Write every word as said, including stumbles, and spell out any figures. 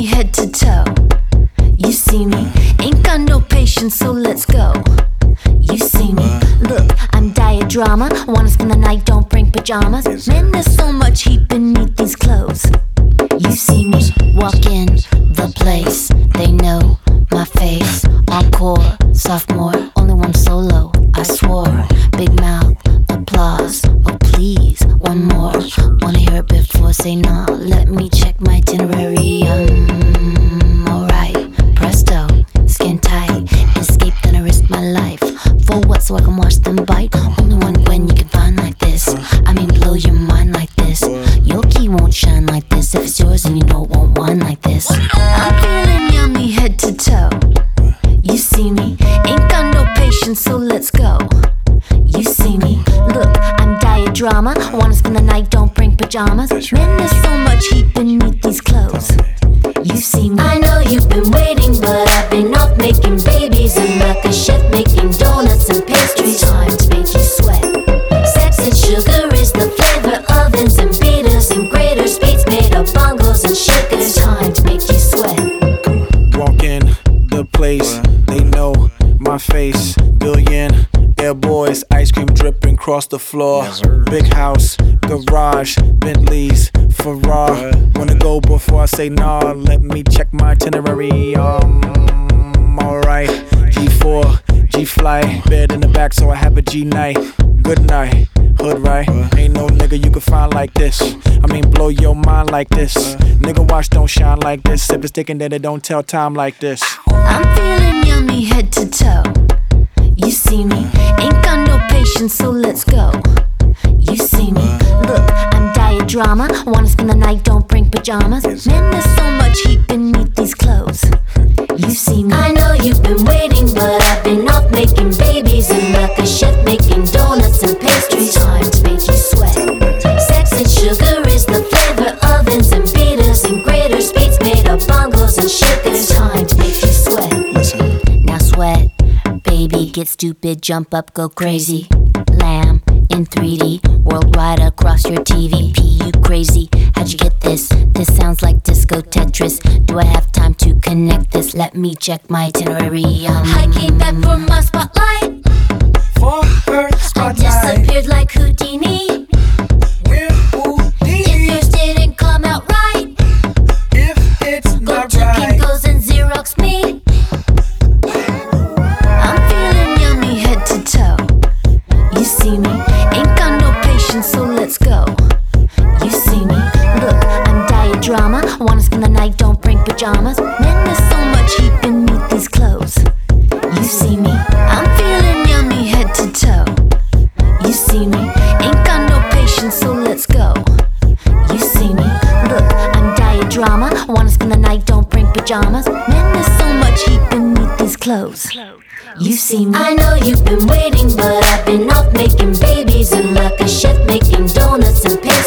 yummy head to toe. You see me, ain't got no patience, so let's go. You see me, look, I'm diet drama. Wanna spend the night, don't bring pajamas. Man, there's so much heat beneath these clothes. You see me, walk in the place. They know my face. Encore, sophomore, only one solo, I swore. Big mouth, applause, oh please, one more. Wanna hear it before, say nah. Let me check my itinerary, um, alright. Presto, skin tight, escape then I risk my life. For what, so I can watch them bite. Only one Gwen you can find like this. I mean blow your mind like this. Your key won't shine like this. If it's yours and you know it won't whine like this. I'm feeling yummy head to toe. You see me, ain't got no patience, so let's go. You see me, look, I'm diet drama. Wanna spend the night, don't bring pajamas. Man, there's so much heat beneath these clothes. You see me, I know you've been waiting, but I've been off making babies and like a chef making donuts and pastries. Time to make you sweat. Sex and sugar is the flavor. Ovens and beaters and graters, beats made of bongos and shakers. Time to make you sweat. Walk in the place, they know my face. Billion air boys, ice cream dripping across the floor. Big house, garage, Bentleys, Ferrari. Wanna go before I say nah? Let me check my itinerary. Um, alright. G four, G flight, bed in the back, so I have a G night. Good night, hood right. Ain't no nigga you can find like this. I mean blow your mind like this. Nigga watch don't shine like this. If it's thinking that it don't tell time like this. I'm feeling yummy head to toe. You see me, ain't got no patience, so let's go. You see me, look, I'm diet drama. Wanna spend the night, don't bring pajamas. Man, there's so much heat beneath these clothes. You see me, I know you've been waiting, but I've been off making babies and like a chef making donuts and pastries. Time to make you sweat. Sex and sugar is the flavor. Ovens and beaters and graters, beats made of bongos and shakers. Time to make you sweat. Listen. Now sweat, baby, get stupid, jump up, go crazy. Lamb in three D, worldwide across your T V. P, you crazy, how'd you get this? This sounds like disco Tetris. Do I have time to connect this? Let me check my itinerary. Um, I came back from my spotlight. For her spotlight. I disappeared like Houdini. We're Houdini. If yours didn't come out right, If it's go not to right. Kinko's and Xerox me. I'm feeling yummy head to toe. You see me, ain't got no patience, so let's go. You see me, look, I'm diet drama. Wanna spend the night, don't bring pajamas. Man, there's so much heat beneath these clothes. You see me, I'm feeling yummy head to toe. You see me, ain't got no patience, so let's go. You see me, look, I'm diet drama. Wanna spend the night, don't bring pajamas. Man, there's so much heat beneath these clothes. You see me, I know you've been waiting, but I've been off making babies and like a chef making donuts and pastries.